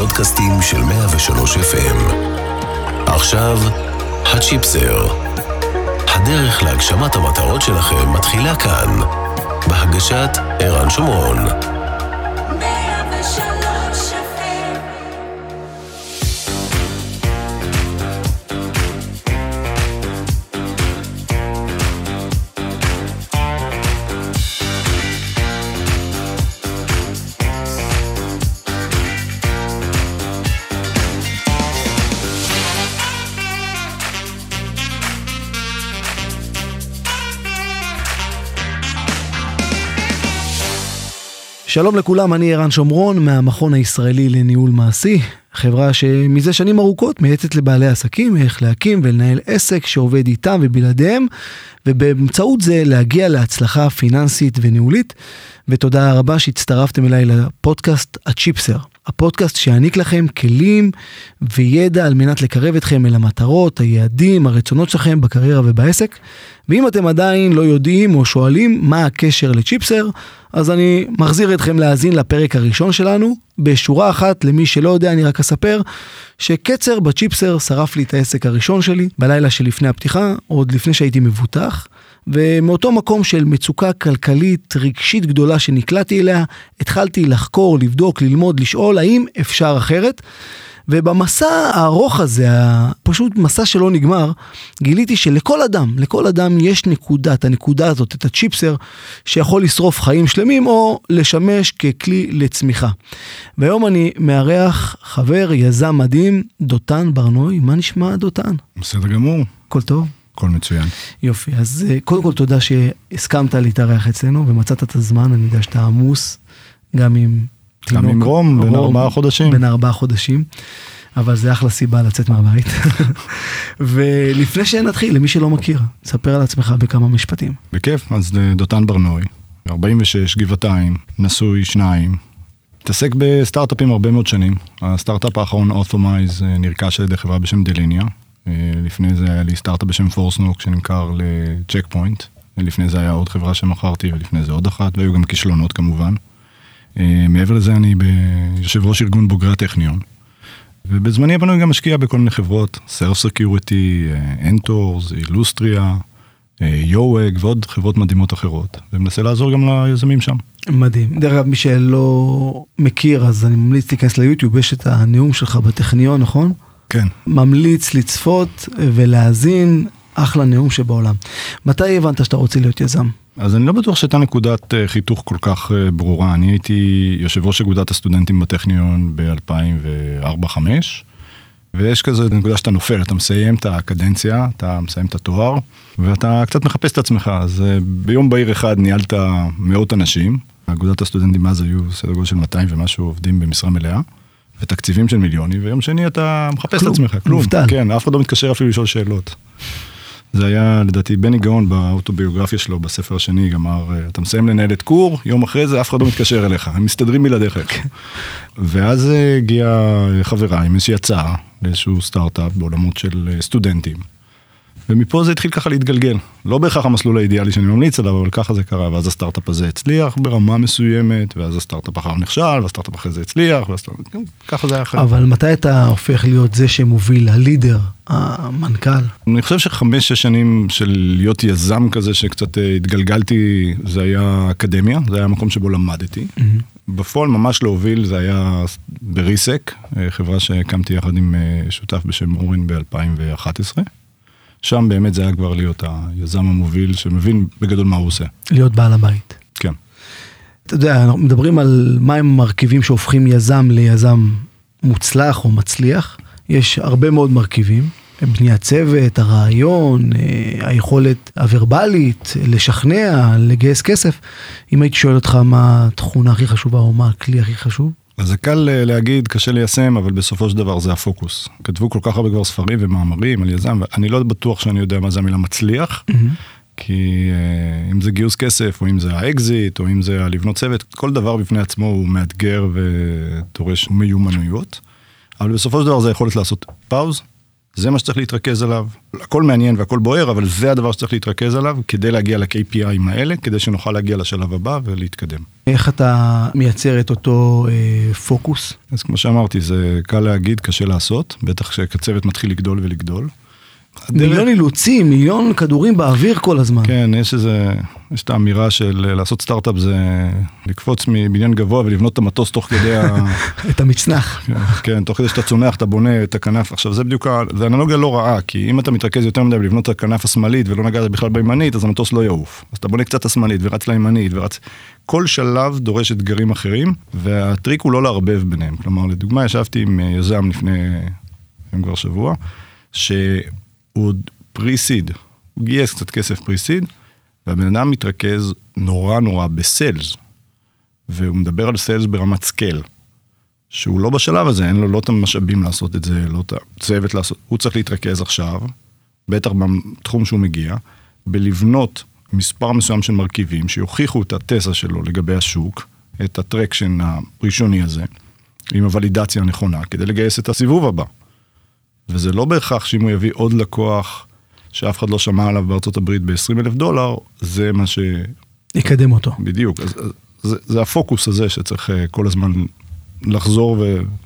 הפודקאסטים של 103 FM. עכשיו, הצ'יפסר. הדרך להגשמת המטרות שלכם מתחילה כאן, בהגשת ערן שומרון. שלום לכולם, אני ערן שומרון מהמכון הישראלי לניהול מעשי, חברה שמזה שנים ארוכות מייעצת לבעלי עסקים איך להקים ולנהל עסק שעובד איתם ובלעדיהם, ובאמצעות זה להגיע להצלחה פיננסית וניהולית. ותודה רבה שהצטרפתם אליי לפודקאסט הצ'יפסר, הפודקאסט שיעניק לכם כלים וידע על מנת לקרב אתכם אל המטרות, היעדים, הרצונות שלכם בקריירה ובעסק. ואם אתם עדיין לא יודעים או שואלים מה הקשר לצ'יפסר, אז אני מחזיר אתכם להאזין לפרק הראשון שלנו. בשורה אחת, למי שלא יודע, אני רק אספר שקצר בצ'יפסר שרף לי את העסק הראשון שלי בלילה שלפני הפתיחה, עוד לפני שהייתי מבוטח, ומאותו מקום של מצוקה כלכלית רגשית גדולה שנקלעתי אליה, התחלתי לחקור, לבדוק, ללמוד, לשאול האם אפשר אחרת. ובמסע הארוך הזה, פשוט מסע שלא נגמר, גיליתי לכל אדם יש הנקודה הזאת, את הצ'יפסר, שיכול לשרוף חיים שלמים או לשמש ככלי לצמיחה. והיום אני מארח חבר, יזם מדהים, דותן ברנוי. מה נשמע דותן? בסדר גמור. הכל טוב? הכל מצוין. יופי, אז קודם כל תודה שהסכמת להתארח אצלנו ומצאת את הזמן. אני יודע שאתה עמוס גם עם רום, בין 4 חודשים. בין 4 חודשים, אבל זה אחלה סיבה לצאת מהבית. ולפני שנתחיל, למי שלא מכיר, ספר על עצמך בכמה משפטים. בכיף, אז דותן ברנוי, 46, גבעתיים, נשוי 2, מתעסק בסטארט-אפים הרבה מאוד שנים. הסטארט-אפ האחרון, אוטומייז, נרכש על ידי חברה בשם דליניה. לפני זה היה לי סטארט-אפ בשם פורסנוק, שנמכר לצ'ק פוינט. לפני זה היה עוד חברה שמכרתי, ולפני זה עוד אחת, והיו גם כישלונות כמובן. מעבר לזה אני יושב ראש ארגון בוגרי הטכניון, ובזמני הפנוי גם משקיע בכל מיני חברות, סרף סקיוריטי, אנטורס, אילוסטריה, יו-וג ועוד חברות מדהימות אחרות, ומנסה לעזור גם ליזמים שם. מדהים. דרך אגב, מי שלא מכיר, אז אני ממליץ להיכנס ליוטיוב, יש את הנאום שלך בטכניון, נכון? כן. ממליץ לצפות ולהאזין, אחלה נאום שבעולם. מתי הבנת שאתה רוצה להיות יזם? אז אני לא בטוח שהייתה נקודת חיתוך כל כך ברורה. אני הייתי יושב ראש אגודת הסטודנטים בטכניון ב-2004-2005, ויש כזה נקודה שאתה נופל, אתה מסיים את הקדנציה, אתה מסיים את התואר, ואתה קצת מחפש את עצמך. אז ביום בהיר אחד ניהלת מאות אנשים, אגודת הסטודנטים אז היו סדר גודל של 200 ומשהו עובדים במשרה מלאה, ותקציבים של מיליונים, ויום שני אתה מחפש את עצמך, כלום. מובטל. כן, אף אחד לא מתקשר אפילו לשאול שאלות. זה היה, לדעתי, בני גאון באוטוביוגרפיה שלו, בספר השני, אמר, אתה מסיים לנהל את קור, יום אחרי זה אף אחד לא מתקשר אליך, הם מסתדרים בלעדיך. ואז הגיעה חברה עם איזושהי הצעה, לאיזשהו סטארט-אפ בעולמות של סטודנטים. ומפה זה התחיל ככה להתגלגל. לא בהכרח המסלול האידיאלי שאני ממליץ עליו, אבל ככה זה קרה, ואז הסטארט-אפ הזה הצליח ברמה מסוימת, ואז הסטארט-אפ אחר נכשל, והסטארט-אפ אחרי זה הצליח, ככה זה היה אחר. אבל מתי אתה הופך להיות זה שמוביל, הלידר, המנכ"ל? אני חושב ש5-6 שנים של להיות יזם כזה, שקצת התגלגלתי, זה היה אקדמיה, זה היה המקום שבו למדתי. בפועל ממש להוביל, זה היה בריסק, חברה שהקמתי יחד עם שותף בשם אורן ב-2011. שם באמת זה היה כבר להיות היזם המוביל שמבין בגדול מה הוא עושה. להיות בעל הבית. כן. אתה יודע, אנחנו מדברים על מהם המרכיבים שהופכים יזם ליזם מוצלח או מצליח. יש הרבה מאוד מרכיבים. בניית צוות, הרעיון, היכולת הוורבלית, לשכנע, לגייס כסף. אם הייתי שואל אותך מה התכונה הכי חשובה או מה הכלי הכי חשוב? אז זה קל להגיד, קשה ליישם, אבל בסופו של דבר זה הפוקוס. כתבו כל כך הרבה כבר ספרים ומאמרים על יזם, ואני לא בטוח שאני יודע מה זה המילה מצליח, כי אם זה גיוס כסף, או אם זה האקזיט, או אם זה לבנות צוות, כל דבר בפני עצמו הוא מאתגר ודורש מיומנויות, אבל בסופו של דבר זה יכולת לעשות פאוז, זה מה שצריך להתרכז עליו. הכל מעניין והכל בוער, אבל זה הדבר שצריך להתרכז עליו, כדי להגיע ל-KPI'ים האלה, כדי שנוכל להגיע לשלב הבא ולהתקדם. איך אתה מייצר את אותו פוקוס? אז כמו שאמרתי, זה קל להגיד, קשה לעשות, בטח כשהצוות מתחיל לגדול ולגדול. מיליון אילוצים, מיליון כדורים באוויר כל הזמן. כן, יש את האמירה של לעשות סטארט-אפ זה לקפוץ מבניין גבוה ולבנות את המטוס תוך כדי את המצנח. כן, תוך כדי שאתה צונח, אתה בונה את הכנף. עכשיו, זה בדיוק, זה אנלוגיה לא רעה, כי אם אתה מתרכז יותר מדי לבנות את הכנף השמאלית ולא נגעת בכלל בימנית, אז המטוס לא יעוף. אז אתה בונה קצת השמאלית ורץ לימנית ורץ... כל שלב דורש אתגרים אחרים, והטריק הוא לא לערבב ביניהם. כלומר, לדוגמה, ישבתי עם יזם לפני כבר שבוע, הוא עוד פרי-סיד, הוא גייס קצת כסף פרי-סיד, והבן אדם מתרכז נורא בסיילס, והוא מדבר על סיילס ברמת סקייל, שהוא לא בשלב הזה, אין לו לא את המשאבים לעשות את זה, לא את הצוות לעשות, הוא צריך להתרכז עכשיו, בטח בתחום שהוא מגיע, בלבנות מספר מסוים של מרכיבים, שיוכיחו את התזה שלו לגבי השוק, את הטרקשן הראשוני הזה, עם הוולידציה הנכונה, כדי לגייס את הסיבוב הבא. וזה לא בהכרח שאם הוא יביא עוד לקוח שאף אחד לא שמע עליו בארצות הברית $20,000, זה מה ש... יקדם אותו. בדיוק. זה הפוקוס הזה שצריך כל הזמן לחזור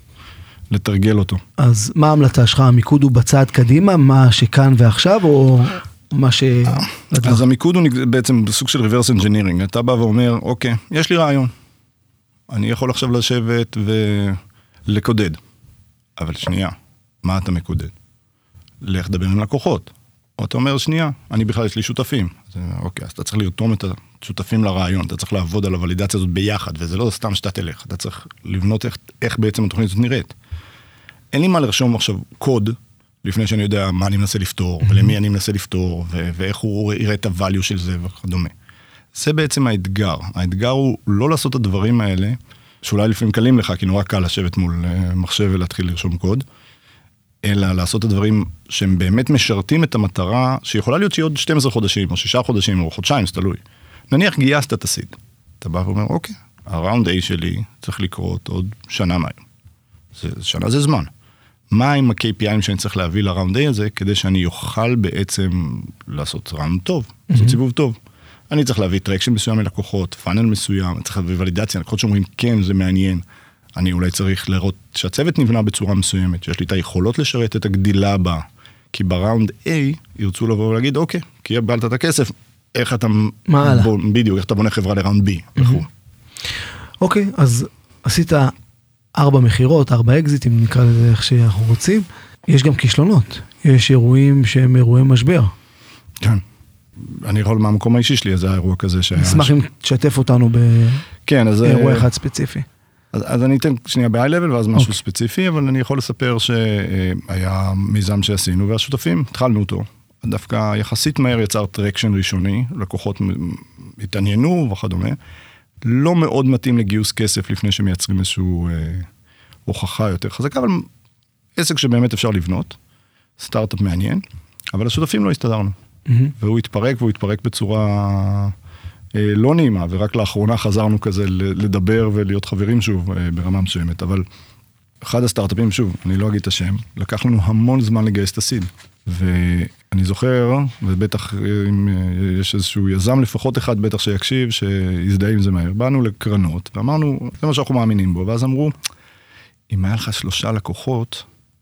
ולתרגל אותו. אז מה ההמלצה שלך? המיקוד הוא בצעד קדימה? מה שכאן ועכשיו או מה ש... אז המיקוד הוא בעצם סוג של reverse engineering. אתה בא ואומר, אוקיי, יש לי רעיון. אני יכול עכשיו לשבת ולקודד. אבל שנייה. מה אתה מקודד? לך דבר עם לקוחות. או אתה אומר, שנייה, אני בכלל יש לי שותפים. אז, אוקיי, אז אתה צריך לרתום את השותפים לרעיון, אתה צריך לעבוד על הוולידציה הזאת ביחד, וזה לא סתם שאתה תלך, אתה צריך לבנות איך בעצם התוכנית הזאת נראית. אין לי מה לרשום עכשיו קוד, לפני שאני יודע מה אני מנסה לפתור, ולמי אני מנסה לפתור, ואיך הוא יראה את הvalue של זה וכדומה. זה בעצם האתגר. האתגר הוא לא לעשות את הדברים האלה, שאולי לפעמים קלים לך, כי נורא קל לשבת מול מחשב ולהתחיל לרשום קוד, אלא לעשות את הדברים שהם באמת משרתים את המטרה, שיכולה להיות שהיא עוד 12 חודשים, או 6 חודשים, או חודשיים, זה תלוי. נניח גייסת את הסיד. אתה בא ואומר, אוקיי, הראונד A שלי צריך לקרות עוד שנה מהיום. שנה זה זמן. מה עם ה-KPI'ים שאני צריך להביא לראונד A הזה, כדי שאני יוכל בעצם לעשות ראונד טוב, לעשות סיבוב טוב. אני צריך להביא טרקשן מסוים ללקוחות, פאנל מסוים, אני צריך להביא ולידציה, לקוחות שאומרים, כן, זה מעניין. אני אולי צריך לראות שהצוות נבנה בצורה מסוימת, שיש לי את היכולות לשרת את הגדילה הבאה, כי בראונד A ירצו לבוא ולהגיד, אוקיי, כי הבלת את הכסף, איך אתה... מה הלאה? בדיוק, איך אתה בונה חברה לראונד B. אוקיי, אז עשית 4 מחירות, 4 אקזיטים, נקרא לזה איך שאנחנו רוצים. יש גם כישלונות, יש אירועים שהם אירועי משבר. כן. אני יכול מהמקום האישי שלי, אז זה האירוע כזה שהיה... נשמח אם תשתף אותנו באירוע אחד ספציפי. אז אני אתן שנייה ב-high level ואז משהו ספציפי, אבל אני יכול לספר שהיה מיזם שעשינו, והשותפים, התחלנו אותו. דווקא יחסית מהר יצר טרקשן ראשוני, לקוחות התעניינו וכדומה. לא מאוד מתאים לגיוס כסף לפני שמייצרים איזשהו הוכחה יותר חזקה, אבל עסק שבאמת אפשר לבנות, סטארט-אפ מעניין, אבל השותפים לא הסתדרנו. והוא התפרק בצורה... לא נעימה, ורק לאחרונה חזרנו כזה לדבר ולהיות חברים שוב ברמה מסוימת, אבל אחד הסטארט-אפים, שוב, אני לא אגיד את השם, לקח לנו המון זמן לגייס את הסיד, ואני זוכר, ובטח אם יש איזשהו יזם לפחות אחד בטח שיקשיב, שיזדהה עם זה מהר, באנו לקרנות, ואמרנו, זה מה שאנחנו מאמינים בו, ואז אמרו, אם היה לך 3 לקוחות,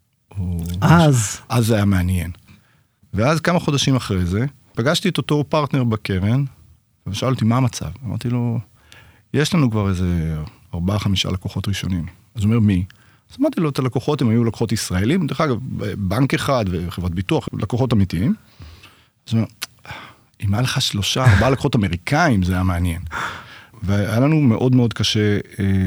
אז זה היה מעניין. ואז כמה חודשים אחרי זה, פגשתי את אותו פרטנר בקרן, ושאל אותי, מה המצב? אמרתי לו, יש לנו כבר איזה 4-5 לקוחות ראשונים. אז הוא אומר, מי? אז אמרתי לו, את הלקוחות הם היו לקוחות ישראלים, דרך אגב, בנק אחד וחברת ביטוח, לקוחות אמיתיים. אז הוא אומר, אם היה לך 3-4 לקוחות אמריקאים, זה היה מעניין. והיה לנו מאוד מאוד קשה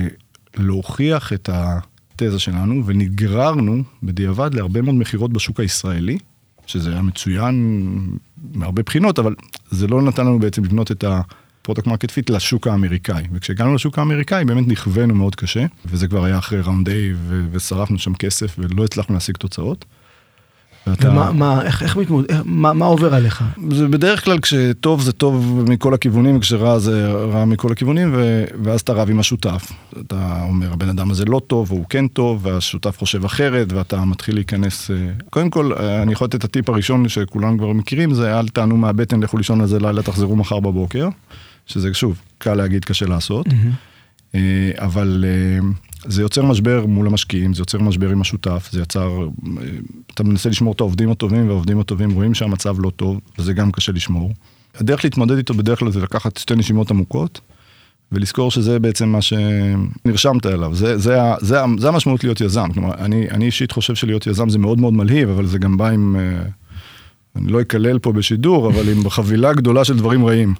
להוכיח את התזה שלנו, ונגררנו בדיעבד להרבה מאוד מחירות בשוק הישראלי, שזה היה מצוין מהרבה בחינות, אבל זה לא נתן לנו בעצם לבנות את הפרודקט מרקט פיט לשוק האמריקאי. וכשהגענו לשוק האמריקאי, באמת נכוונו מאוד קשה, וזה כבר היה אחרי ראונד A, ושרפנו שם כסף, ולא הצלחנו להשיג תוצאות. מה עובר עליך? זה בדרך כלל כשטוב זה טוב מכל הכיוונים, וכשרע זה רע מכל הכיוונים, ואז אתה רב עם השותף. אתה אומר, הבן אדם הזה לא טוב, והוא כן טוב, והשותף חושב אחרת, ואתה מתחיל להיכנס... קודם כל, אני יכול לתת את הטיפ הראשון שכולם כבר מכירים, זה אל תענו מהבטן, לכו לישון לזה לילה, תחזרו מחר בבוקר, שזה שוב, קל להגיד, קשה לעשות. אבל זה יוצר משבר מול המשקיעים, זה יוצר משבר עם השותף, זה יצר, אתה מנסה לשמור את העובדים הטובים, והעובדים הטובים רואים שהמצב לא טוב, וזה גם קשה לשמור. הדרך להתמודד איתו בדרך כלל זה לקחת 2 נשימות עמוקות, ולזכור שזה בעצם מה שנרשמת אליו, זה המשמעות להיות יזם. כלומר, אני אישית חושב שלהיות יזם זה מאוד מאוד מלהיב, אבל זה גם בא עם, אני לא אקלל פה בשידור, אבל עם חבילה גדולה של דברים רעים.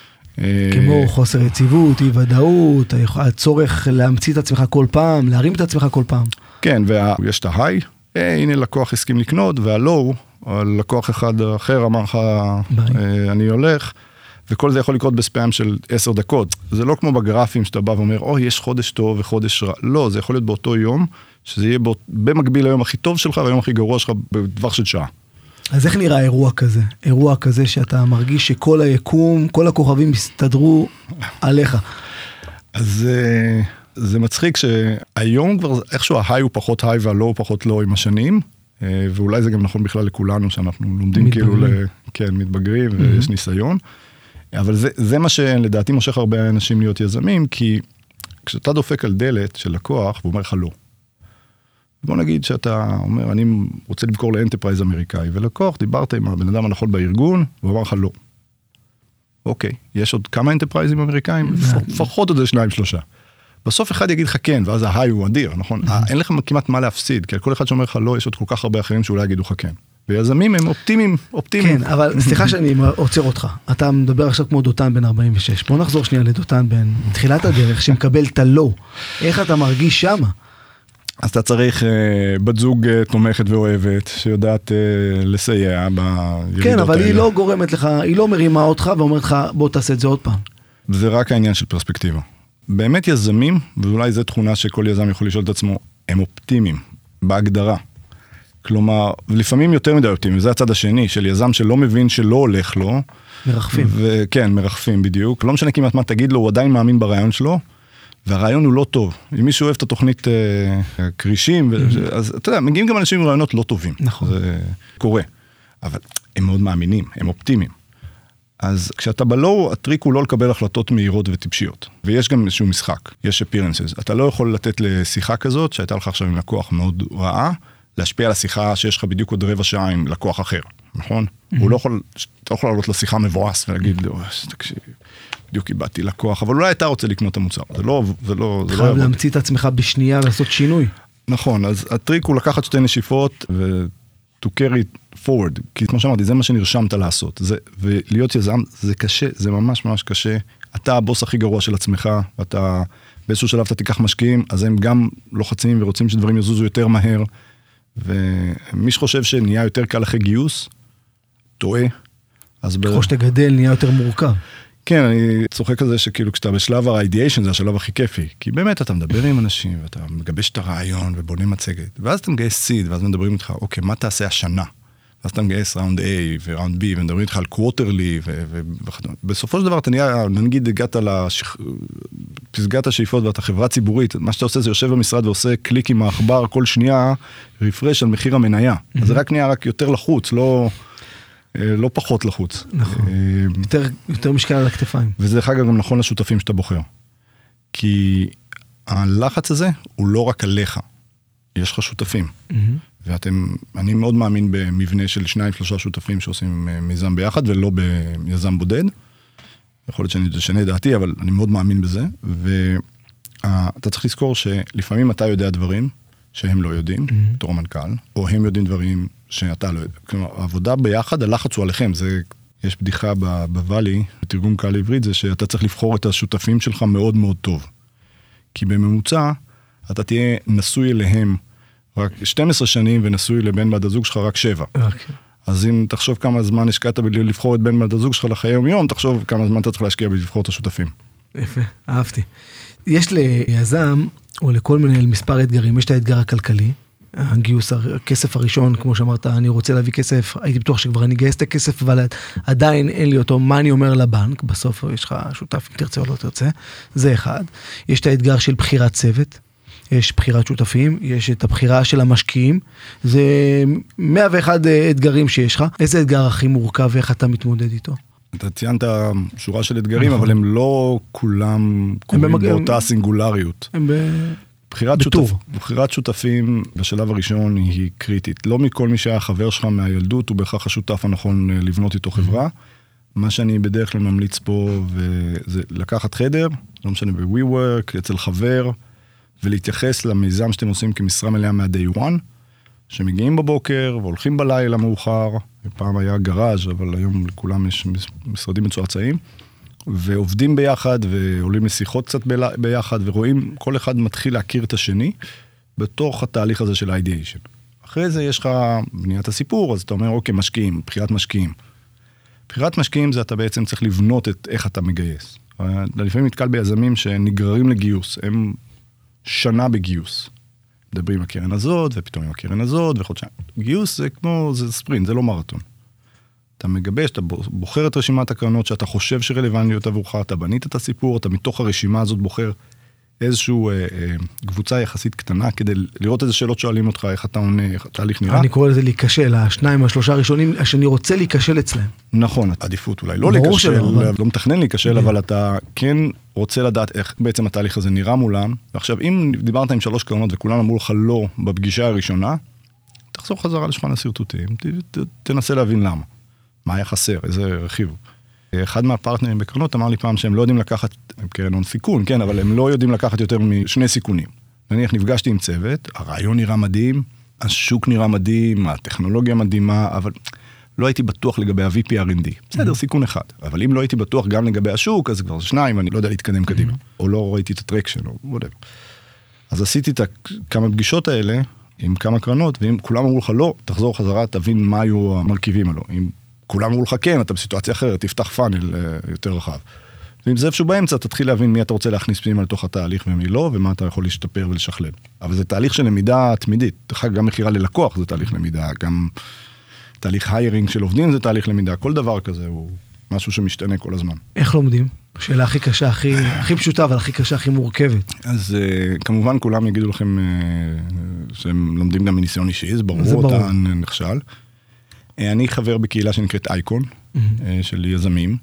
כמו חוסר יציבות, אי ודאות, הצורך להמציא את עצמך כל פעם, להרים את עצמך כל פעם. כן, ויש את ההיי, הנה לקוח הסכים לקנות, והלואו, לקוח אחד אחר אמר לך, אני הולך, וכל זה יכול לקרות בספאם של 10 דקות. זה לא כמו בגרפים שאתה בא ואומר, יש חודש טוב וחודש רע. לא, זה יכול להיות באותו יום, שזה יהיה במקביל היום הכי טוב שלך, והיום הכי גרוע שלך בטווח של שעה. אז איך נראה אירוע כזה? אירוע כזה שאתה מרגיש שכל היקום, כל הכוכבים מסתדרו עליך. אז זה מצחיק שהיום כבר איכשהו ההיי הוא פחות היי והלא הוא פחות לא עם השנים, ואולי זה גם נכון בכלל לכולנו, שאנחנו לומדים כאילו, כן, מתבגרים ויש ניסיון, אבל זה מה שלדעתי מושך הרבה אנשים להיות יזמים, כי כשאתה דופק על דלת של לקוח, הוא אומר לך לא. בוא נגיד שאתה אומר, אני רוצה למכור לאנטרפרייז אמריקאי, ולקוח, דיברת עם הבן אדם הנכון בארגון, והוא אמר לך לא. אוקיי, יש עוד כמה אנטרפרייזים אמריקאים? לפחות עוד 2-3. בסוף אחד יגיד לך כן, ואז ההיי הוא אדיר, נכון? אין לך כמעט מה להפסיד, כי כל אחד שאומר לך לא, יש עוד כל כך הרבה אחרים שאולי יגידו לך כן. ויזמים הם אופטימיים. כן, אבל סליחה שאני עוצר אותך. אתה מדבר עכשיו כמו דותן בן 46. בוא נחזור שנייה לדותן בן תחילת הדרך, שמקבל את הלא. איך אתה מרגיש שמה? אז אתה צריך בת זוג תומכת ואוהבת, שיודעת לסייע בירידות האלה. כן, אבל היא לא גורמת לך, היא לא מרימה אותך ואומרת לך, בוא תעשה את זה עוד פעם. זה רק העניין של פרספקטיבה. באמת יזמים, ואולי זו תכונה שכל יזם יכול לשאול את עצמו, הם אופטימיים, בהגדרה. כלומר, לפעמים יותר מדי אופטימיים, זה הצד השני, של יזם שלא מבין שלא הולך לו. מרחפים. כן, מרחפים בדיוק. לא משנה כמעט מה תגיד לו, הוא עדיין מאמין ברעיון שלו, והרעיון הוא לא טוב. אם מישהו אוהב את התוכנית קרישים, אז אתה יודע, מגיעים גם אנשים עם רעיונות לא טובים. נכון. זה קורה. אבל הם מאוד מאמינים, הם אופטימיים. אז כשאתה בלואו, הטריק הוא לא לקבל החלטות מהירות וטיפשיות. ויש גם איזשהו משחק, יש appearances. אתה לא יכול לתת לשיחה כזאת, שהייתה לך עכשיו עם לקוח מאוד רעה, להשפיע על השיחה שיש לך בדיוק עוד רבע שעה עם לקוח אחר, נכון? הוא לא יכול, אתה לא יכול לעלות לשיחה מבואס ולהגיד לו, תקשיב, בדיוק איבדתי לקוח, אבל אולי אתה רוצה לקנות את המוצר. זה לא חייב להמציא את עצמך בשנייה ולעשות שינוי. נכון, אז הטריק הוא לקחת 2 נשיפות to carry forward, כי כמו שאמרתי, זה מה שנרשמת לעשות, ולהיות יזם זה קשה, זה ממש ממש קשה, אתה הבוס הכי גרוע של עצמך, ואתה באיזשהו שלב אתה תיקח משקיעים, אז הם גם לוחצים ורוצים שדברים יזוזו יותר מהר, ומי שחושב שנהיה יותר קל אחרי גיוס, טועה. ככל שאתה גדל נהיה יותר מורכב. כן, אני צוחק על זה שכאילו כשאתה בשלב ה-ideation זה השלב הכי כיפי, כי באמת אתה מדבר עם אנשים, ואתה מגבש את הרעיון ובונה מצגת, ואז אתה מגייס סיד, ואז מדברים איתך, אוקיי, מה תעשה השנה? ואז אתה מגייס ראונד A וראונד B, ומדברים איתך על קווטרלי, בסופו של דבר אתה נהיה, נגיד הגעת לפסגת השאיפות, ואתה חברה ציבורית, מה שאתה עושה זה יושב במשרד ועושה קליק עם האחבר כל שנייה, רפרש על מחיר המניה. אז זה רק נהיה רק יותר לחוץ, לא פחות לחוץ. נכון. יותר משקל על הכתפיים. וזה דרך אגב גם נכון לשותפים שאתה בוחר. כי הלחץ הזה הוא לא רק עליך. יש לך שותפים. אני מאוד מאמין במבנה של 2-3 שותפים שעושים מיזם ביחד, ולא ביזם בודד. יכול להיות שאני אשנה דעתי, אבל אני מאוד מאמין בזה. ואתה צריך לזכור שלפעמים אתה יודע דברים שהם לא יודעים, בתור המנכ"ל, או הם יודעים דברים שאתה לא יודע. כלומר, העבודה ביחד, הלחץ הוא עליכם. יש בדיחה בוואלי, בתרגום קל לעברית, זה שאתה צריך לבחור את השותפים שלך מאוד מאוד טוב. כי בממוצע, אתה תהיה נשוי אליהם רק 12 שנים, ונשוי לבן בת הזוג שלך רק 7. אז אם תחשוב כמה זמן השקעת לבחור את בן בת הזוג שלך לחיי יום, תחשוב כמה זמן אתה צריך להשקיע בלבחור את השותפים. יפה, אהבתי. יש ליזם, או לכל מנהל מספר אתגרים, יש את האתגר הכלכלי, הגיוס, הכסף הראשון, כמו שאמרת, אני רוצה להביא כסף, הייתי בטוח שכבר אני אגייס את הכסף, אבל עדיין אין לי אותו, מה אני אומר לבנק, בסוף יש לך שותף אם תרצה או לא תרצה, זה אחד. יש את האתגר של בחירת צוות, יש בחירת שותפים, יש את הבחירה של המשקיעים, זה 101 אתגרים שיש לך, איזה אתגר הכי מורכב ואיך אתה מתמודד איתו? אתה ציינת שורה של אתגרים, אבל הם לא כולם קוראים באותה סינגולריות. הם בחירת שותפים בשלב הראשון היא קריטית. לא מכל מי שהיה חבר שלך מהילדות, הוא בהכרח השותף הנכון לבנות איתו חברה. מה שאני בדרך כלל ממליץ פה, זה לקחת חדר, לא משנה ב-WeWork, אצל חבר, ולהתייחס למיזם שאתם עושים כמשרה מלאה מה-day one, שמגיעים בבוקר והולכים בלילה מאוחר, פעם היה גראז' אבל היום לכולם יש משרדים מצועצעים, ועובדים ביחד ועולים לשיחות קצת ביחד, ורואים כל אחד מתחיל להכיר את השני, בתוך התהליך הזה של ה-ideation. אחרי זה יש לך בניית הסיפור, אז אתה אומר, אוקיי, משקיעים, בחירת משקיעים. בחירת משקיעים זה אתה בעצם צריך לבנות את איך אתה מגייס. לפעמים נתקל ביזמים שנגררים לגיוס, הם שנה בגיוס. מדברים עם הקרן הזאת, ופתאום עם הקרן הזאת, וחודשיים. גיוס זה כמו, זה ספרינט, זה לא מרתון. אתה מגבש, אתה בוחר את רשימת הקרנות שאתה חושב שרלוונטיות עבורך, אתה בנית את הסיפור, אתה מתוך הרשימה הזאת בוחר איזשהו קבוצה יחסית קטנה, כדי לראות איזה שאלות שואלים אותך, איך אתה עונה, איך התהליך נראה. אני קורא לזה להיכשל, השניים, השלושה הראשונים, שאני רוצה להיכשל אצלם. נכון, עדיפות אולי לא להיכשל, לא מתכנן להיכשל, אבל אתה כן רוצה לדעת איך בעצם התהליך הזה נראה מולם, ועכשיו אם דיברת עם 3 קרנות וכולם אמרו לך לא בפגישה הראשונה, תחזור חזרה לשולחן השרטוטים, תנסה להבין למה. מה היה חסר, איזה רכיב. אחד מהפרטנרים בקרנות אמר לי פעם שהם לא יודעים לקחת, קרן הון סיכון, כן, אבל הם לא יודעים לקחת יותר מ2 סיכונים. נניח נפגשתי עם צוות, הרעיון נראה מדהים, השוק נראה מדהים, הטכנולוגיה מדהימה, אבל לא הייתי בטוח לגבי ה-VP R&D. בסדר, סיכון אחד. אבל אם לא הייתי בטוח גם לגבי השוק, אז כבר 2, אני לא יודע להתקדם קדימה. או לא ראיתי את הטרקשן, או whatever. אז עשיתי את כמה פגישות האלה, עם כמה קרנות, ואם כולם אמרו לך לא, תחזור חזרה, תבין מה היו המרכיבים הללו. אם כולם אמרו לך כן, אתה בסיטואציה אחרת, תפתח פאנל יותר רחב. ואם זה איפשהו באמצע, תתחיל להבין מי אתה רוצה להכניס פנימה לתוך התהליך ומי לא, ומה אתה יכול להשתפר ולשכלל. אבל זה תהליך של למידה תמידית. גם מחירה ללקוח זה תהליך למידה, גם תהליך היירינג של עובדים זה תהליך למידה. כל דבר כזה הוא משהו שמשתנה כל הזמן. איך לומדים? שאלה הכי קשה, הכי פשוטה, אבל הכי קשה, הכי מורכבת. אז כמובן כולם יגידו לכם שהם לומדים גם מניסיון אישי, זה ברור, אותה נכשל. אני חבר בקהילה שנקראת אייקון, של יזמים,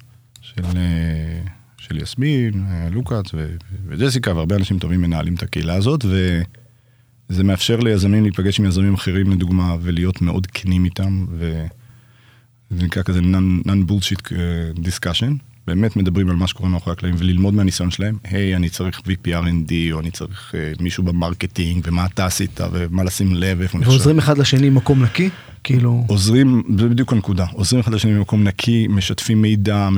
של יסמין, לוקאץ וג'סיקה, והרבה אנשים טובים מנהלים את הקהילה הזאת, וזה מאפשר ליזמים להיפגש עם יזמים אחרים, לדוגמה, ולהיות מאוד כנים איתם, וזה נקרא כזה non-bullshit discussion, באמת מדברים על מה שקורה מאחורי הקלעים, וללמוד מהניסיון שלהם, היי, אני צריך VP R&D, או אני צריך מישהו במרקטינג, ומה אתה עשית, ומה לשים לב, איפה נחשב. ועוזרים אחד לשני מקום נקי? כאילו... עוזרים, זה בדיוק הנקודה, עוזרים אחד לשני במקום נקי, משתפים מידע,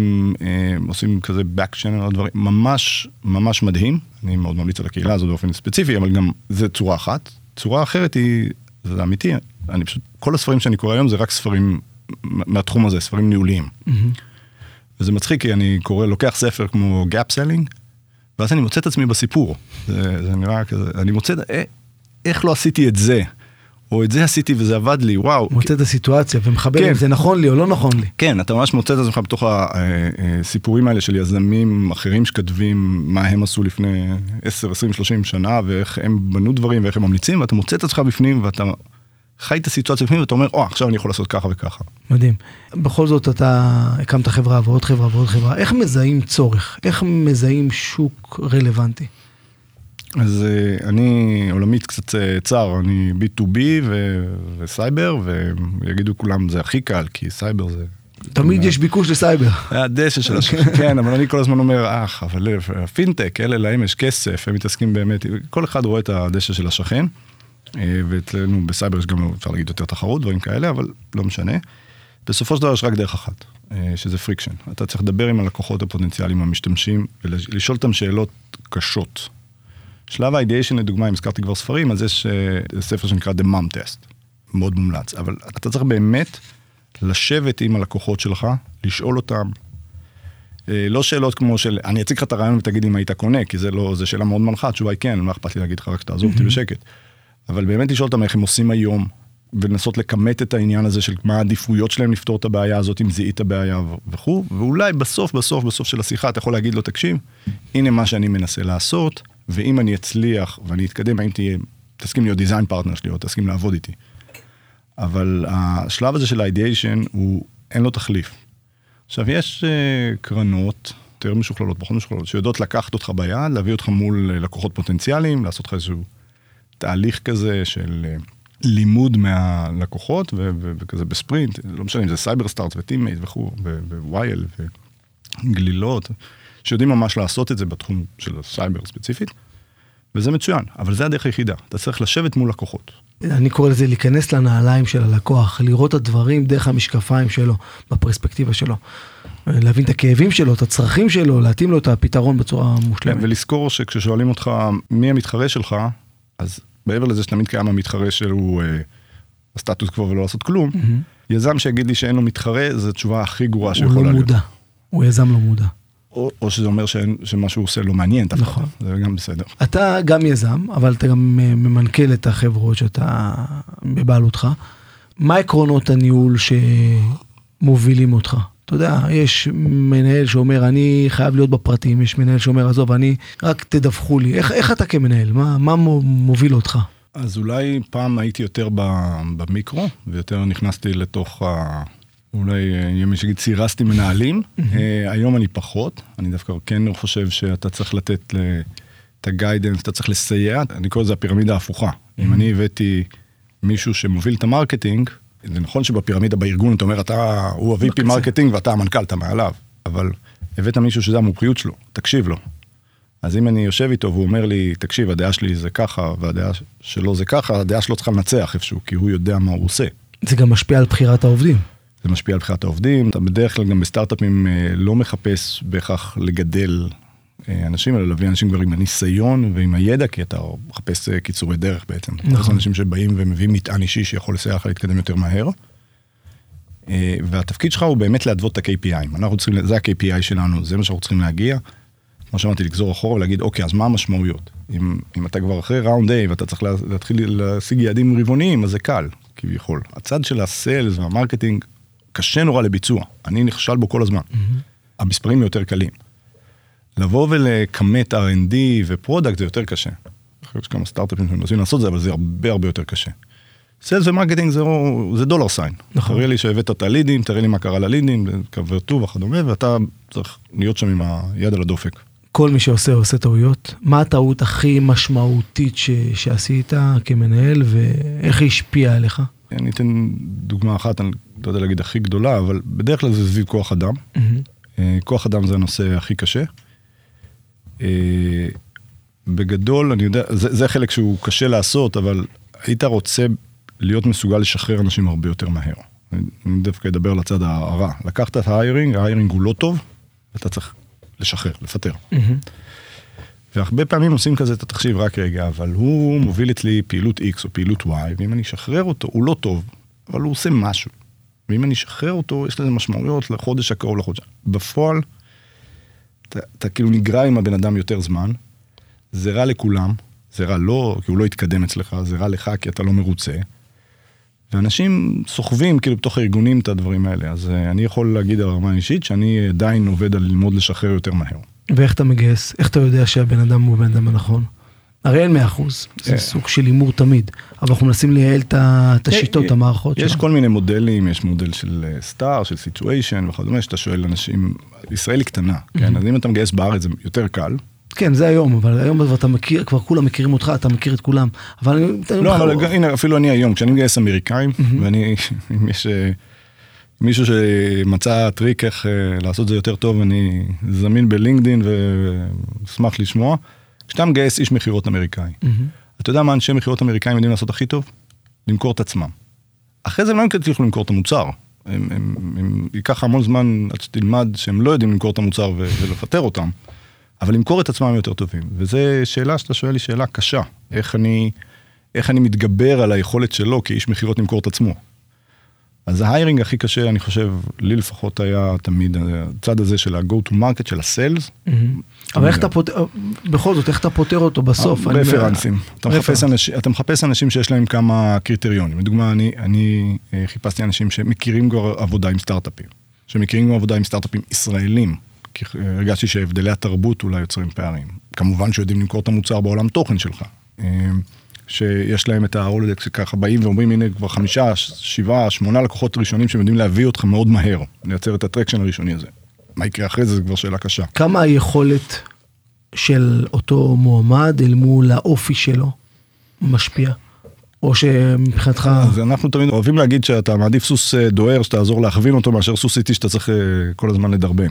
עושים כזה back channel, דברים, ממש, ממש מדהים. אני מאוד ממליץ על הקהילה הזאת באופן ספציפי, אבל גם זה צורה אחת. צורה אחרת היא, זה אמיתי, אני פשוט, כל הספרים שאני קורא היום זה רק ספרים מהתחום הזה, ספרים ניהוליים. וזה מצחיק, כי אני לוקח ספר כמו Gap Selling, ואז אני מוצא את עצמי בסיפור. זה נראה כזה, אני מוצא, איך לא עשיתי את זה? או את זה עשיתי וזה עבד לי, וואו. מוצא את הסיטואציה ומחבר אם זה נכון לי או לא נכון לי. כן, אתה ממש מוצא את עצמך בתוך הסיפורים האלה של יזמים אחרים שכתבים מה הם עשו לפני 10, 20, 30 שנה, ואיך הם בנו דברים ואיך הם ממליצים, ואתה מוצא את עצמך בפנים ואתה חי את הסיטואציה בפנים, ואתה אומר, עכשיו אני יכול לעשות ככה וככה. מדהים. בכל זאת אתה הקמת חברה ועוד חברה ועוד חברה. איך מזהים צורך? איך מזהים שוק רלוונטי? אז אני עולמית קצת צר, אני B2B וסייבר, ויגידו כולם זה הכי קל, כי סייבר זה... תמיד יש ביקוש לסייבר. הדשא של השכן, כן, אבל אני כל הזמן אומר, אבל הפינטק, אלה להם יש כסף, הם מתעסקים באמת, כל אחד רואה את הדשא של השכן, ואצלנו בסייבר יש גם, אפשר להגיד, יותר תחרות, דברים כאלה, אבל לא משנה. בסופו של דבר יש רק דרך אחת, שזה פריקשן. אתה צריך לדבר עם הלקוחות הפוטנציאליים המשתמשים, ולשאול אותם שאלות קשות. שלב ה-ideation, לדוגמה, אם הזכרתי כבר ספרים, אז יש ספר שנקרא The Mom Test, מאוד מומלץ, אבל אתה צריך באמת לשבת עם הלקוחות שלך, לשאול אותם, לא שאלות כמו של, אני אציג לך את הרעיון ותגיד אם היית קונה, כי זה שאלה מאוד מנחה, התשובה היא כן, לא אכפת לי להגיד לך רק שתעזוב אותי בשקט. אבל באמת לשאול אותם איך הם עושים היום, ולנסות לקמת את העניין הזה של מה העדיפויות שלהם לפתור את הבעיה הזאת, אם זיהית הבעיה וכו', ואולי בסוף של השיחה אתה יכול להגיד לו, תקשיב, הנה מה שאני מנסה לעשות, ואם אני אצליח ואני אתקדם, האם תסכים להיות דיזיין פרטנר שלי, או תסכים לעבוד איתי. אבל השלב הזה של האידיאשן, אין לו תחליף. עכשיו, יש קרנות, יותר משוכללות, פחות משוכללות, שיודעות לקחת אותך ביד, להביא אותך מול לקוחות פוטנציאליים, לעשות לך איזשהו תהליך כזה של לימוד מהלקוחות, וכזה בספרינט, לא משנה אם זה סייבר סטארט וטימייט וכו', ווייל וגלילות, שיודעים ממש לעשות את זה בתחום של הסייבר ספציפית, וזה מצוין, אבל זה הדרך היחידה, אתה צריך לשבת מול לקוחות. אני קורא לזה להיכנס לנעליים של הלקוח, לראות את הדברים דרך המשקפיים שלו, בפרספקטיבה שלו. להבין את הכאבים שלו, את הצרכים שלו, להתאים לו את הפתרון בצורה מושלמת. ולזכור שכששואלים אותך מי המתחרה שלך, אז בעבר לזה שתמיד קיים המתחרה שהוא הסטטוס קוו ולא לעשות כלום, יזם שיגיד לי שאין לו מתחרה, זו התשובה הכי גרועה שיכולה להיות. הוא לא מודע, הוא יזם לא מודע. או שזה אומר שמה שהוא עושה לא מעניין, נכון. זה גם בסדר. אתה גם יזם, אבל אתה גם ממנכ"ל את החברות שאתה בבעלותך. מה עקרונות הניהול שמובילים אותך? אתה יודע, יש מנהל שאומר, אני חייב להיות בפרטים, יש מנהל שאומר, עזוב, אני רק תדווחו לי. איך אתה כמנהל? מה מוביל אותך? אז אולי פעם הייתי יותר במיקרו, ויותר נכנסתי לתוך אולי ימי שגיד סירסתי מנהלים, היום אני פחות, אני דווקא כן חושב שאתה צריך לתת את הגיידנס, אתה צריך לסייע, אני קורא לזה הפירמידה ההפוכה. אם אני הבאתי מישהו שמוביל את המרקטינג, זה נכון שבפירמידה בארגון אתה אומר, הוא ה-VP מרקטינג ואתה המנכ"ל, אתה מעליו, אבל הבאת מישהו שזה המומחיות שלו, תקשיב לו. אז אם אני יושב איתו והוא אומר לי, תקשיב, הדעה שלי זה ככה, והדעה שלו זה ככה, הדעה שלו צריכה לנצח איפשהו, כי הוא יודע מה הוא עושה. זה גם משפיע על בחירת העובדים. זה משפיע על בחירת העובדים, אתה בדרך כלל גם בסטארט-אפים לא מחפש בהכרח לגדל אנשים, אלא להביא אנשים כבר עם הניסיון ועם הידע, כי אתה מחפש קיצורי דרך בעצם. נכון. אנשים שבאים ומביאים מטען אישי שיכול לסייע לך להתקדם יותר מהר. והתפקיד שלך הוא באמת להדוות את ה-KPI. זה ה-KPI שלנו, זה מה שאנחנו צריכים להגיע. כמו שאמרתי, לגזור אחורה ולהגיד, אוקיי, אז מה המשמעויות? אם אתה כבר אחרי ראונד A ואתה צריך להתחיל להשיג יעדים רבעוניים, אז זה קל, כביכול. הצד של הסיילס והמרקטינג קשה נורא לביצוע. אני נכשל בו כל הזמן. המספרים יותר קלים. לבוא ולקמת R&D ופרודקט זה יותר קשה. אחרי שכמה סטארט-אפים שמנסים לעשות זה, אבל זה הרבה הרבה יותר קשה. סיילס ומרקטינג זה דולר סיין. תראה לי שהבאת את הלידים, תראה לי מה קרה ללידים, קברטו וכדומה, ואתה צריך להיות שם עם היד על הדופק. כל מי שעושה טעויות, מה הטעות הכי משמעותית שעשית כמנהל, ואיך היא השפיעה עליך? אני אתן דוגמה אחת, אני לא יודע להגיד הכי גדולה, אבל בדרך כלל זה סביב כוח אדם. כוח אדם זה הנושא הכי קשה. בגדול, אני יודע, זה חלק שהוא קשה לעשות, אבל היית רוצה להיות מסוגל לשחרר אנשים הרבה יותר מהר. אני דווקא אדבר על הצד הרע. לקחת את ההיירינג הוא לא טוב, אתה צריך לשחרר, לפטר. והרבה פעמים עושים כזה את התחשיב רק רגע, אבל הוא מוביל אצלי פעילות X או פעילות Y, ואם אני אשחרר אותו, הוא לא טוב, אבל הוא עושה משהו. ואם אני אשחרר אותו, יש לזה משמעויות לחודש הקרוב לחודש. בפועל, אתה כאילו נגרע עם הבן אדם יותר זמן, זה רע לכולם, זה רע לא, כי הוא לא יתקדם אצלך, זה רע לך כי אתה לא מרוצה, ואנשים סוחבים כאילו בתוך הארגונים את הדברים האלה, אז אני יכול להגיד על הרמה האישית, שאני עדיין עובד על ללמוד לשחרר יותר מהר. ואיך אתה מגייס? איך אתה יודע שהבן אדם הוא בן אדם הנכון? הרי אין 100%, זה סוג של אימור תמיד, אבל אנחנו מנסים לייעל את השיטות, את המערכות. יש כל מיני מודלים, יש מודל של סטאר, של סיטואשן וכדומה, שאתה שואל אנשים, ישראל היא קטנה, כן? אז אם אתה מגייס בארץ זה יותר קל. כן, זה היום, אבל היום אתה מכיר, כבר כולם מכירים אותך, אתה מכיר את כולם. לא, אבל הנה, אפילו אני היום, כשאני מגייס אמריקאים, ואני, אם יש מישהו שמצא טריק איך לעשות זה יותר טוב, אני זמין בלינקדין ושמח לשמוע, כשאתה מגייס איש מחירות אמריקאי. אתה יודע מה אנשי מחירות אמריקאים יודעים לעשות הכי טוב? למכור את עצמם. אחרי זה הם לא יצליחו למכור את המוצר. הם ייקח המון זמן עד שתלמד שהם לא יודעים למכור את המוצר ולפטר אותם. אבל למכור את עצמם יותר טובים. וזו שאלה שאתה שואל לי, שאלה קשה. איך אני מתגבר על היכולת שלו כאיש מחירות למכור את עצמו. אז ההיירינג הכי קשה, אני חושב, לי לפחות היה תמיד הצד הזה של ה-go to market, של הסיילס. אבל איך אתה פותר, בכל זאת, איך אתה פותר אותו בסוף? רפרנסים. אתה מחפש אנשים שיש להם כמה קריטריונים. לדוגמה, אני חיפשתי אנשים שמכירים כבר עבודה עם סטארט-אפים. שמכירים עבודה עם סטארט-אפים ישראלים. כי הרגשתי שהבדלי התרבות אולי יוצרים פערים. כמובן שיודעים למכור את המוצר בעולם תוכן שלך. שיש להם את הרולדקס שככה באים ואומרים, הנה כבר 5, 7, 8 לקוחות ראשונים שהם יודעים להביא אותך מאוד מהר, לייצר את הטרקשן הראשוני הזה. מה יקרה אחרי זה, זה כבר שאלה קשה. כמה היכולת של אותו מועמד אל מול האופי שלו משפיע? או שמבחינתך... אז אנחנו תמיד אוהבים להגיד שאתה מעדיף סוס דוהר, שתעזור להכווין אותו, מאשר סוס איטי שאתה צריך כל הזמן לדרבן.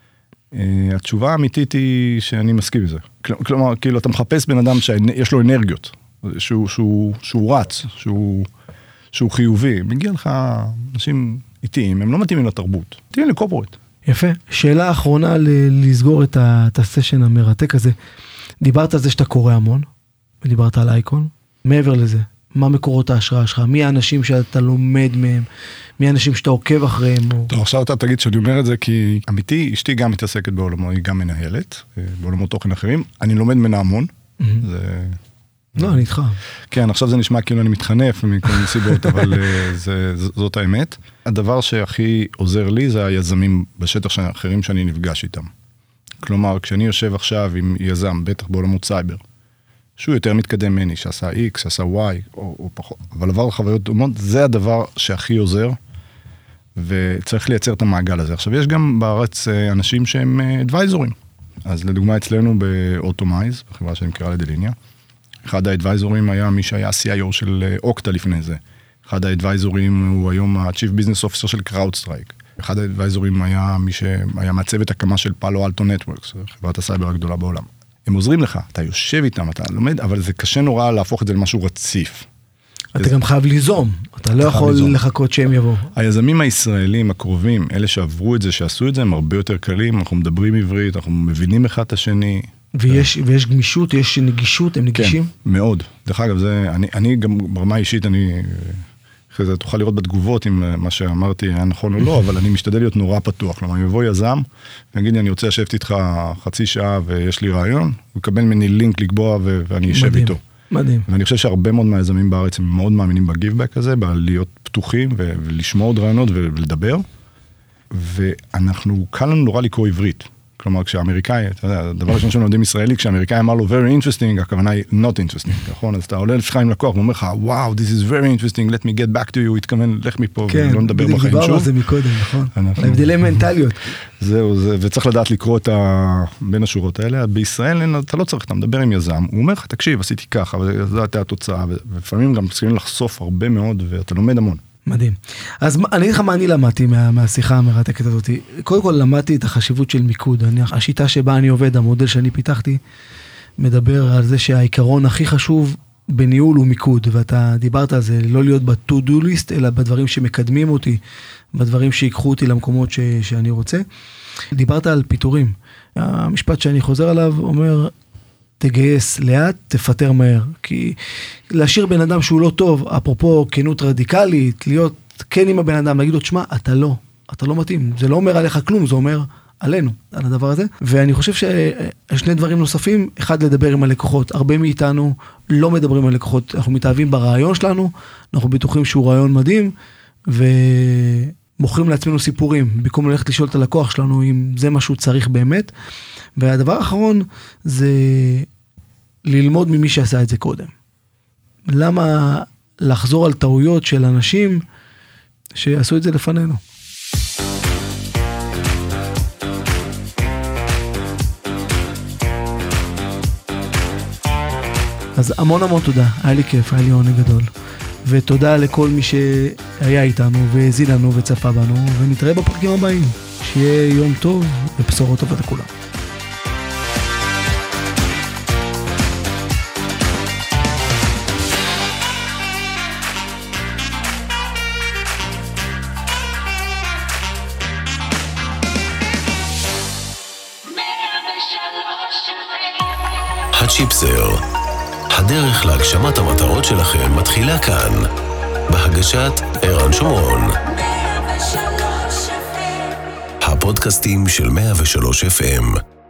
התשובה האמיתית היא שאני מסכים בזה. כלומר, כאילו אתה מחפש בן אדם שיש לו אנרגיות. שהוא רץ, שהוא חיובי. מגיע לך אנשים איטיים, הם לא מתאימים לתרבות. מתאימים לקורפורט. יפה. שאלה אחרונה לסגור את הסשן המרתק הזה. דיברת על זה שאתה קורא המון, ודיברת על אייקון. מעבר לזה, מה מקורות ההשראה שלך? מי האנשים שאתה לומד מהם? מי האנשים שאתה עוקב אחריהם? טוב, עכשיו אתה תגיד שאני אומר את זה, כי אמיתי, אשתי גם מתעסקת בעולמו, היא גם מנהלת, בעולמות תוכן אחרים. אני לומד ממנה המון. זה... לא, אני איתך. כן, עכשיו זה נשמע כאילו אני מתחנף מכל נסיבות, אבל זאת האמת. הדבר שהכי עוזר לי זה היזמים בשטח האחרים שאני נפגש איתם. כלומר, כשאני יושב עכשיו עם יזם, בטח בעולמות סייבר, שהוא יותר מתקדם מני, שעשה X, שעשה Y, או פחות, אבל עבר לחוויות דומות, זה הדבר שהכי עוזר, וצריך לייצר את המעגל הזה. עכשיו, יש גם בארץ אנשים שהם אדוויזורים. אז לדוגמה אצלנו באוטומייז, בחברה שנקרא לדליניה, אחד האדוויזורים היה מי שהיה CIO של אוקטה לפני זה. אחד האדוויזורים הוא היום ה-Chief Business Officer של CrowdStrike. אחד האדוויזורים היה מי שהיה מעצבת הקמה של פאלו אלטו נטוורקס, חברת הסייבר הגדולה בעולם. הם עוזרים לך, אתה יושב איתם, אתה לומד, אבל זה קשה נורא להפוך את זה למשהו רציף. אתה גם חייב ליזום, אתה לא יכול לחכות שהם יבואו. היזמים הישראלים הקרובים, אלה שעברו את זה, שעשו את זה, הם הרבה יותר קלים, אנחנו מדברים עברית, אנחנו מבינים אחד את השני. ויש גמישות, יש נגישות, הם נגישים? כן, מאוד. דרך אגב, אני גם ברמה אישית, אחרי זה תוכל לראות בתגובות אם מה שאמרתי היה נכון או לא, אבל אני משתדל להיות נורא פתוח. כלומר, אם יבוא יזם, ויגיד לי, אני רוצה לשבת איתך חצי שעה ויש לי רעיון, הוא יקבל ממני לינק לקבוע ואני אשב איתו. מדהים. ואני חושב שהרבה מאוד מהיזמים בארץ הם מאוד מאמינים בגיבבק הזה, להיות פתוחים ולשמוע עוד רעיונות ולדבר. ואנחנו, קל לנו נורא לקרוא עברית. כלומר, כשהאמריקאי, אתה יודע, הדבר ראשון שאנחנו יודעים ישראלי, כשהאמריקאי אמר לו very interesting, הכוונה היא not interesting, נכון? אז אתה עולה לפתחה עם לקוח, ואומר לך, wow, this is very interesting, let me get back to you, הוא התכוון, לך מפה, ולא נדבר בחיים שוב. כן, דיברנו על זה מקודם, נכון? להבדלי מנטליות. זהו, וצריך לדעת לקרוא את בין השורות האלה. בישראל אתה לא צריך, אתה מדבר עם יזם, הוא אומר לך, תקשיב, עשיתי ככה, וזו הייתה התוצאה, ולפעמים גם צריכים לחשוף הרבה מאוד, ואתה לומד המון. מדהים. אז אני אגיד לך מה אני למדתי מהשיחה המרתקת הזאת. קודם כל למדתי את החשיבות של מיקוד. השיטה שבה אני עובד, המודל שאני פיתחתי, מדבר על זה שהעיקרון הכי חשוב בניהול הוא מיקוד, ואתה דיברת על זה, לא להיות ב-to-do list, אלא בדברים שמקדמים אותי, בדברים שיקחו אותי למקומות שאני רוצה. דיברת על פיתורים. המשפט שאני חוזר עליו אומר, תגייס לאט, תפטר מהר. כי להשאיר בן אדם שהוא לא טוב, אפרופו כנות רדיקלית, להיות כן עם הבן אדם, להגיד לו, תשמע, אתה לא מתאים. זה לא אומר עליך כלום, זה אומר עלינו, על הדבר הזה. ואני חושב ששני דברים נוספים, אחד, לדבר עם הלקוחות. הרבה מאיתנו לא מדברים על לקוחות, אנחנו מתאהבים ברעיון שלנו, אנחנו בטוחים שהוא רעיון מדהים, ומוכרים לעצמנו סיפורים, במקום ללכת לשאול את הלקוח שלנו, אם זה מה שהוא צריך באמת. והדבר האחרון זה ללמוד ממי שעשה את זה קודם. למה לחזור על טעויות של אנשים שעשו את זה לפנינו? אז המון תודה, היה לי כיף, היה לי עונג גדול. ותודה לכל מי שהיה איתנו והזין לנו וצפה בנו, ונתראה בפרקים הבאים. שיהיה יום טוב ובשורות טובות לכולם. הצ'יפסר, הדרך להגשמת המטרות שלכם מתחילה כאן, בהגשת ערן שומרון. הפודקאסטים של 103 FM.